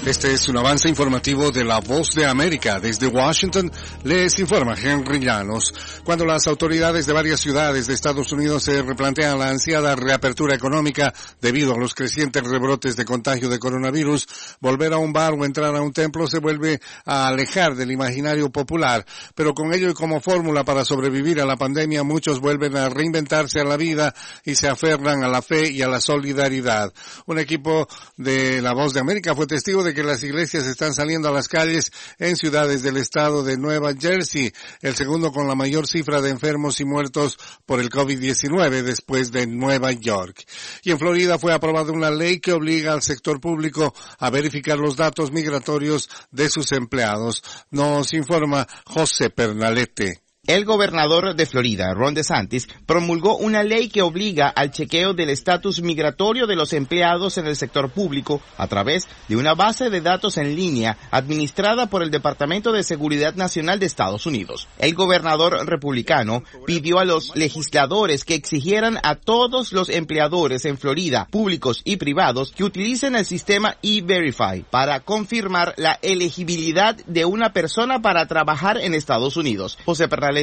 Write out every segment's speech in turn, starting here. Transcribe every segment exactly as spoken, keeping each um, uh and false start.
Este es un avance informativo de La Voz de América. Desde Washington les informa Henry Llanos. Cuando las autoridades de varias ciudades de Estados Unidos se replantean la ansiada reapertura económica debido a los crecientes rebrotes de contagio de coronavirus, volver a un bar o entrar a un templo se vuelve a alejar del imaginario popular. Pero con ello y como fórmula para sobrevivir a la pandemia, muchos vuelven a reinventarse a la vida y se aferran a la fe y a la solidaridad. Un equipo de La Voz de América fue testigo de que las iglesias están saliendo a las calles en ciudades del estado de Nueva Jersey, el segundo con la mayor cifra de enfermos y muertos por el COVID diecinueve después de Nueva York. Y en Florida fue aprobada una ley que obliga al sector público a verificar los datos migratorios de sus empleados. Nos informa José Pernalete. El gobernador de Florida, Ron DeSantis, promulgó una ley que obliga al chequeo del estatus migratorio de los empleados en el sector público a través de una base de datos en línea administrada por el Departamento de Seguridad Nacional de Estados Unidos. El gobernador republicano pidió a los legisladores que exigieran a todos los empleadores en Florida, públicos y privados, que utilicen el sistema E-Verify para confirmar la elegibilidad de una persona para trabajar en Estados Unidos. José Pernalete.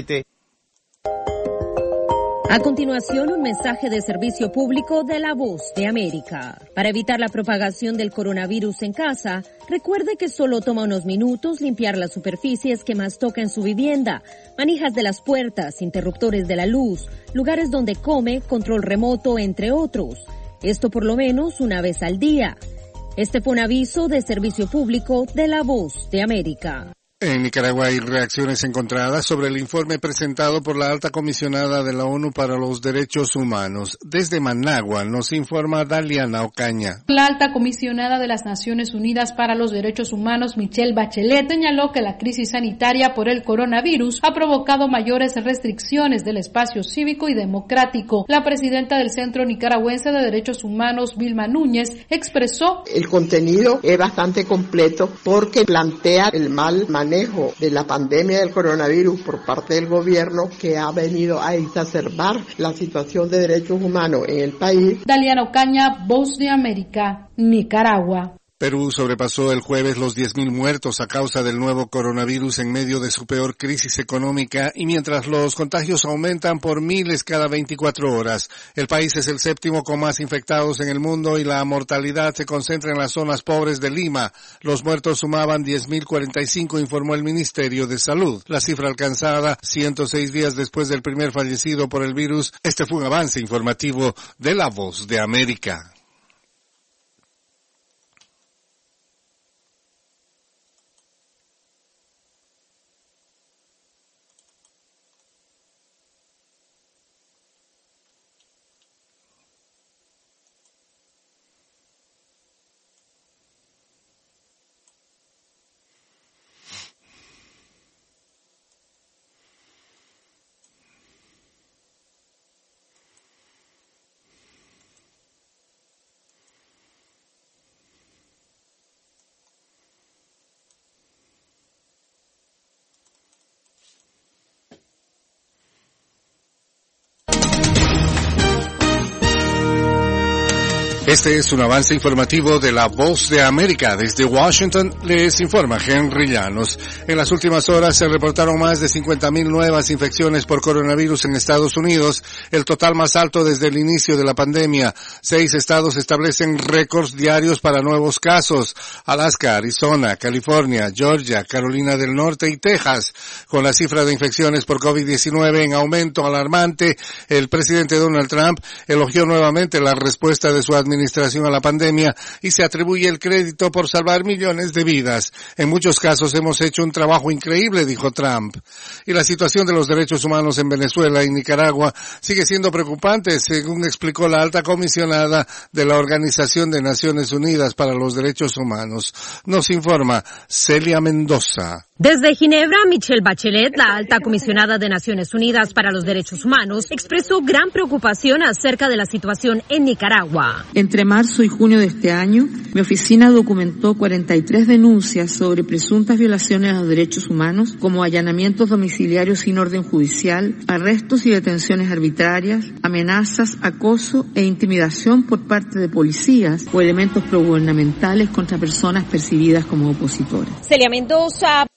A continuación, un mensaje de servicio público de La Voz de América. Para evitar la propagación del coronavirus en casa, recuerde que solo toma unos minutos limpiar las superficies que más toca en su vivienda, manijas de las puertas, interruptores de la luz, lugares donde come, control remoto, entre otros. Esto por lo menos una vez al día. Este fue un aviso de servicio público de La Voz de América. En Nicaragua hay reacciones encontradas sobre el informe presentado por la alta comisionada de la ONU para los Derechos Humanos. Desde Managua nos informa Daliana Ocaña. La alta comisionada de las Naciones Unidas para los Derechos Humanos, Michelle Bachelet, señaló que la crisis sanitaria por el coronavirus ha provocado mayores restricciones del espacio cívico y democrático. La presidenta del Centro Nicaragüense de Derechos Humanos, Vilma Núñez, expresó: el contenido es bastante completo porque plantea el mal manejo de la pandemia del coronavirus por parte del gobierno, que ha venido a exacerbar la situación de derechos humanos en el país. Daliana Ocaña, Voz de América, Nicaragua. Perú sobrepasó el jueves los diez mil muertos a causa del nuevo coronavirus en medio de su peor crisis económica y mientras los contagios aumentan por miles cada veinticuatro horas. El país es el séptimo con más infectados en el mundo y la mortalidad se concentra en las zonas pobres de Lima. Los muertos sumaban diez mil cuarenta y cinco, informó el Ministerio de Salud. La cifra alcanzada ciento seis días después del primer fallecido por el virus. Este fue un avance informativo de La Voz de América. Este es un avance informativo de La Voz de América. Desde Washington les informa Henry Llanos. En las últimas horas se reportaron más de cincuenta mil nuevas infecciones por coronavirus en Estados Unidos, el total más alto desde el inicio de la pandemia. Seis estados establecen récords diarios para nuevos casos: Alaska, Arizona, California, Georgia, Carolina del Norte y Texas. Con la cifra de infecciones por COVID diecinueve en aumento alarmante, el presidente Donald Trump elogió nuevamente la respuesta de su administración administración a la pandemia y se atribuye el crédito por salvar millones de vidas. En muchos casos hemos hecho un trabajo increíble, dijo Trump. Y la situación de los derechos humanos en Venezuela y Nicaragua sigue siendo preocupante, según explicó la alta comisionada de la Organización de Naciones Unidas para los Derechos Humanos. Nos informa Celia Mendoza. Desde Ginebra, Michelle Bachelet, la alta comisionada de Naciones Unidas para los Derechos Humanos, expresó gran preocupación acerca de la situación en Nicaragua. Entre marzo y junio de este año, mi oficina documentó cuarenta y tres denuncias sobre presuntas violaciones a los derechos humanos, como allanamientos domiciliarios sin orden judicial, arrestos y detenciones arbitrarias, amenazas, acoso e intimidación por parte de policías o elementos progubernamentales contra personas percibidas como opositoras. Celia Mendoza.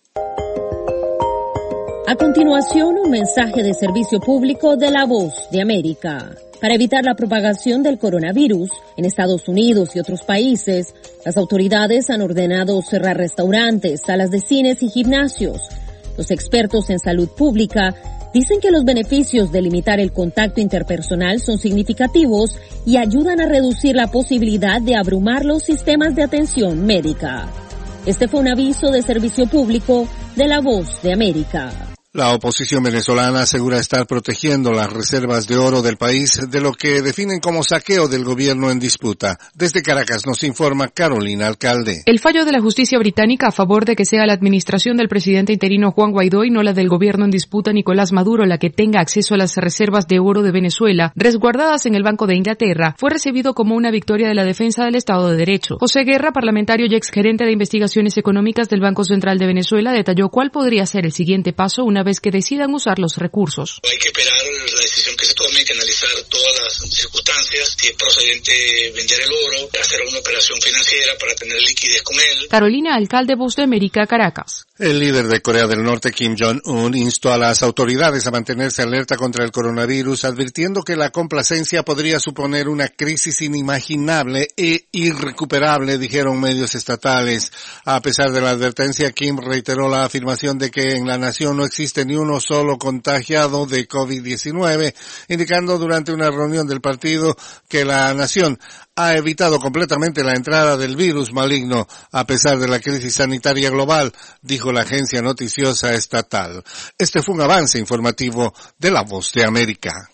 A continuación, un mensaje de servicio público de La Voz de América. Para evitar la propagación del coronavirus en Estados Unidos y otros países, las autoridades han ordenado cerrar restaurantes, salas de cines y gimnasios. Los expertos en salud pública dicen que los beneficios de limitar el contacto interpersonal son significativos y ayudan a reducir la posibilidad de abrumar los sistemas de atención médica. Este fue un aviso de servicio público de La Voz de América. La oposición venezolana asegura estar protegiendo las reservas de oro del país de lo que definen como saqueo del gobierno en disputa. Desde Caracas nos informa Carolina Alcalde. El fallo de la justicia británica a favor de que sea la administración del presidente interino Juan Guaidó y no la del gobierno en disputa Nicolás Maduro la que tenga acceso a las reservas de oro de Venezuela, resguardadas en el Banco de Inglaterra, fue recibido como una victoria de la defensa del Estado de Derecho. José Guerra, parlamentario y exgerente de investigaciones económicas del Banco Central de Venezuela, detalló cuál podría ser el siguiente paso una vez que decidan usar los recursos. Hay que esperar la decisión que se tome, hay que analizar todas las circunstancias, si es procedente vender el oro, hacer una operación financiera para tener liquidez con él. Carolina Alcalde, Voz de América, Caracas. El líder de Corea del Norte, Kim Jong-un, instó a las autoridades a mantenerse alerta contra el coronavirus, advirtiendo que la complacencia podría suponer una crisis inimaginable e irrecuperable, dijeron medios estatales. A pesar de la advertencia, Kim reiteró la afirmación de que en la nación no existe ni uno solo contagiado de COVID diecinueve, indicando durante una reunión del partido que la nación ha evitado completamente la entrada del virus maligno a pesar de la crisis sanitaria global, dijo la agencia noticiosa estatal. Este fue un avance informativo de La Voz de América.